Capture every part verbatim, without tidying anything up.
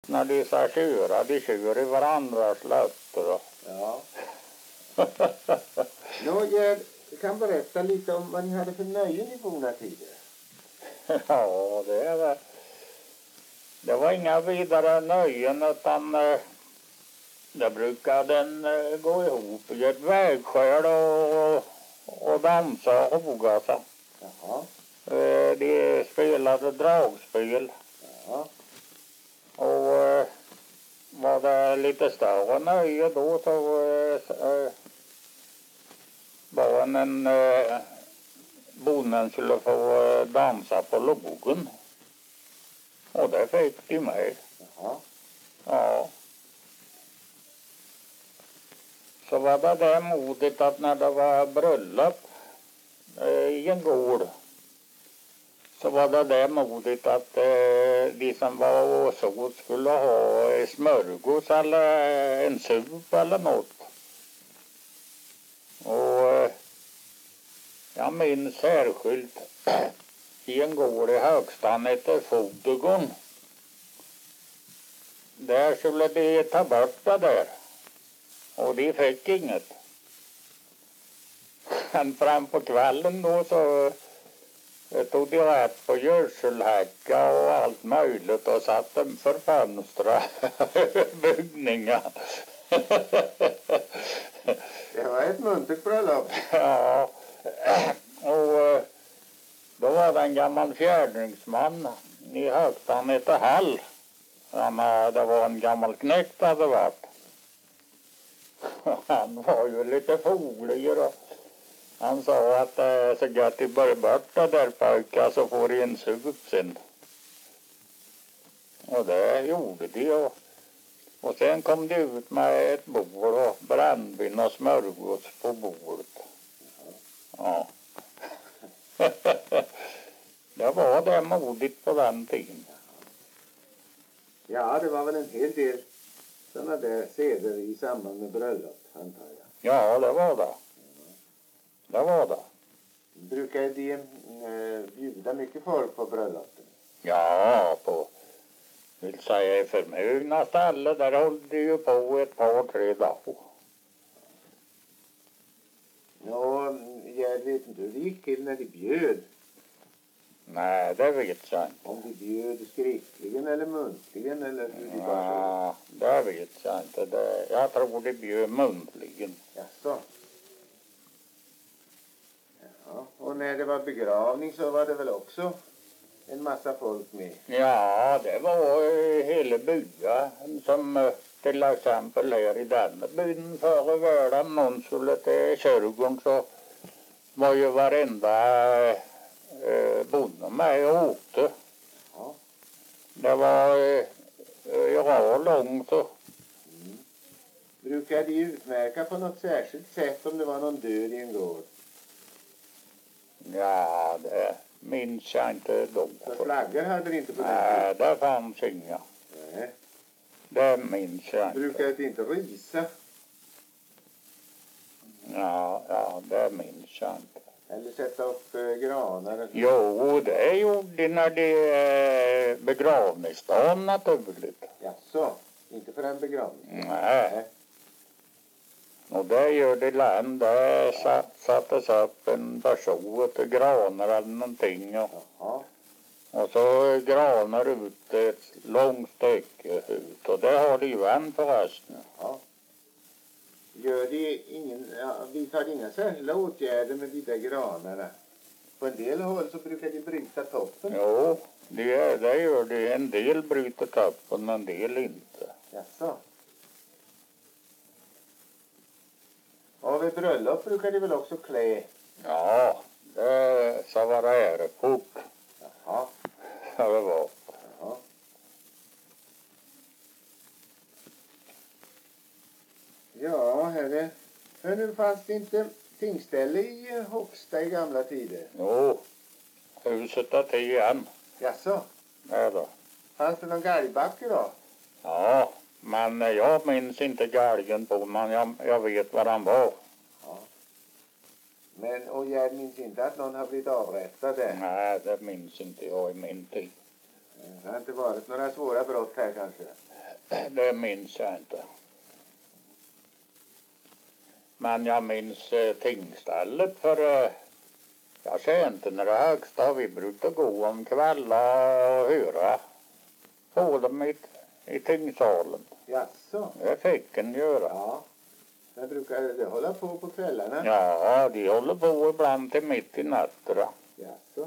När de ska köra, de kör i varandras lötter. Ja. Nå, jag kan berätta lite om vad ni hade för nöjen i forna tider. Ja, det är det. Det var inga vidare nöjen utan eh, det brukade den eh, gå ihop i ett vägskäl och, och dansa och boga sig. Jaha. Eh, de spelade dragspel. Ja. Och eh, var det lite större nöje då så eh, var en eh, bonden skulle få eh, dansa på logen. Och det fick de med. Jaha. Ja. Så var det det modigt att när det var bröllop eh, i en gård så var det det modigt att eh, de som var och så skulle ha eh, smörgås eller en sup eller något. Och eh, jag minns särskilt i en gård i Högstan heter Fodegon. Där skulle de ta bort det där. Och de fick inget. Men fram på kvällen då så tog de rätt på gödselhäcka och allt möjligt och satt dem för fönstret byggningar. Det var ett muntert bröllop. Ja, och då var det en gammal fjärdingsman i Högstan heter Hall. Han, det var en gammal knäckt hade varit. Han var ju lite foglig och han sa att äh, så gott de börjar bort det där pojkar så får de en sup sen. Och det gjorde de och, och sen kom de ut med ett bord och brännvin och smörgås på bordet. Ja. Det var det modigt på den tiden. Ja, det var väl en hel del sådana där seder i samband med bröllop, antar jag. Ja, det var det. Det var det. Brukar de eh, bjuda mycket folk på bröllopen? Ja, på vill säga i förmögna ställen där höll de ju på ett par, tre dagar. Nå, jag vet inte hur det gick till när de bjöd. Nej, det vet jag inte. Om de bjöd skriftligen eller muntligen eller hur de bara så. Ja, det vet jag inte. Det, jag tror de bjöd muntligen. Jaså. Ja, och när det var begravning så var det väl också en massa folk med? Ja, det var eh, hela byn som eh, till exempel här i den byn förra världen någon skulle till kyrkan så var ju varenda eh, bonde med och åkte. Ja. Det var eh, ja, långt så. Mm. Brukar de utmärka på något särskilt sätt om det var någon död i en gård? Ja, det minns jag inte då. Så flaggor hade det inte på den Nej, tiden? det fanns inga. Nej. Det minns jag inte. Brukar det inte risa? Ja, ja, det minns jag inte. Eller sätta upp eh, granar? Jo, det gjorde när de eh, begravningsdagen naturligt. Jaså, inte för en begravning? Nej. Och det gör det land. Det satt, sattes upp en person till granar eller någonting. Och, Jaha. och så granar ut ett långt stycke ut. Och det har de ju än förresten. Ja. Gör de ingen, ja, vi tar inga särskilda åtgärder med de där granarna? På en del håll så brukar de bryta toppen. Jo, det, det gör det. En del bryter toppen, en del inte. Jaså. Och vid bröllop brukar de väl också klä? Ja, det så var det ärepok. Jaha. Ja, det var. Jaha. Ja, herre. Hörru, fanns det inte tingsställe i Håksta i gamla tider? Jo, huset är till igen. Jaså? Det är det. Fanns det någon galgbacke då? Ja, men jag minns inte galgen på men jag, jag vet vad han var. Ja. Men, och jag minns inte att någon har blivit avrättad där. Nej, det minns inte jag i min tid. Det har inte varit några svåra brott här kanske? det minns jag inte. Men jag minns eh, tingsstället för eh, jag ser inte när det högsta. Vi brukar gå om kvällar och höra på dem i, i tingssalen. Jaså? Det fick en göra. Ja. Men brukar det hålla på på kvällarna? Ja, de håller på ibland till mitt i natten. Jaså?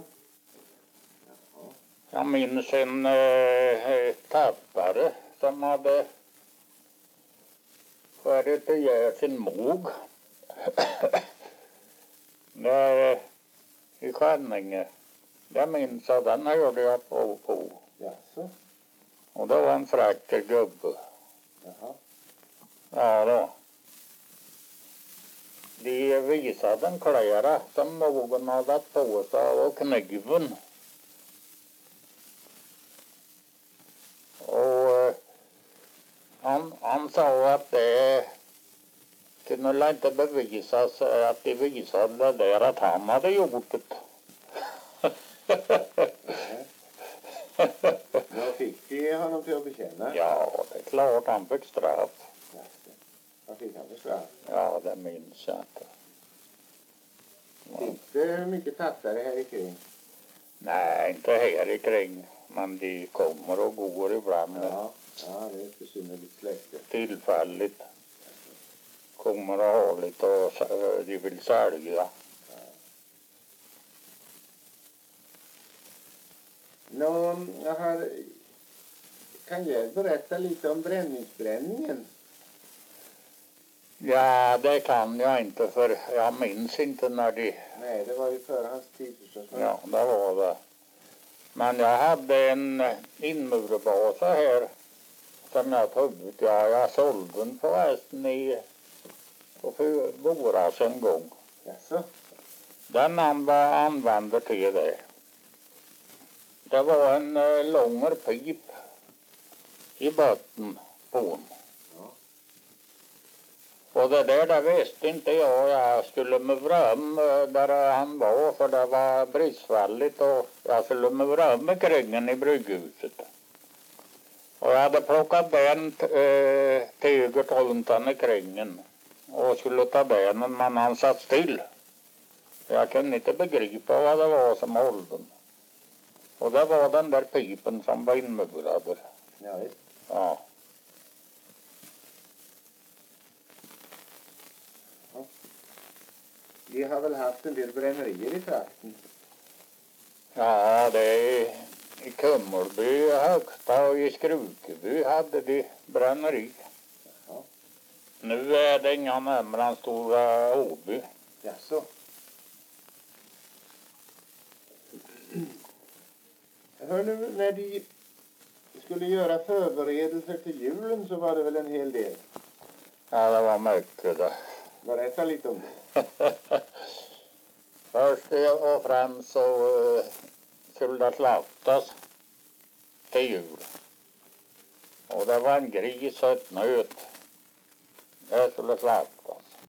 Jag minns en eh, tappare som hade skärrit ihjäl sin mog. Där i Skänninge. Jag minns att den hörde jag på på. Jaså? Och det var en fräck gubbe. Jaha. Ja då. De visade en klära som någon hade på sig och kniven. Och eh, han, han sa att det kunde inte bevisas att de visade där att han hade gjort det. Vad fick de honom till att bekänna? Ja, det är klart han fick straff. Jaså. Vad fick han för straff? Ja, det minns jag inte. Finns det mycket tattare här i kring? Nej, inte här i kring. Men de kommer och går ibland. Ja, ja det är ett besynnerligt släkte. Tillfälligt. Kommer och har lite och s- de vill sälja. Nå, jag har... Kan jag berätta lite om bränningsbränningen? Ja, det kan jag inte för jag minns inte när de... Nej, det var ju före hans tid förstås. Ja, det var det. Men jag hade en inmurbasa här som jag tog ut. Ja, jag sålde den förresten i på våras en gång. Jaså? Den han var använde till det. Det var en eh, lång pip i botten på den. Ja. Och det där det visste inte jag. Jag skulle muvra om eh, där han var för det var bristfälligt och jag skulle muvra om med kringen i brygghuset. Och jag hade plockat ben eh, tyget runt den i kringen och skulle ta benen men han satt still. Jag kunde inte begripa vad det var som höll den. Och det var den där pipen som var inmurad. Ja, visst. Ja. Vi har väl haft en del brännerier i trakten. Ja, det är i Kummelby, Högsta och i Skrukeby hade de bränneri. Jaha. Nu är det inga närmare än Stora Åby. Jaså? Hör nu, när de skulle göra förberedelser till julen så var det väl en hel del. Ja, det var mycket det. Berätta lite om det. Först och främst så uh, skulle det slaktas till jul. Och det var en gris och ett nöt. Det skulle slaktas.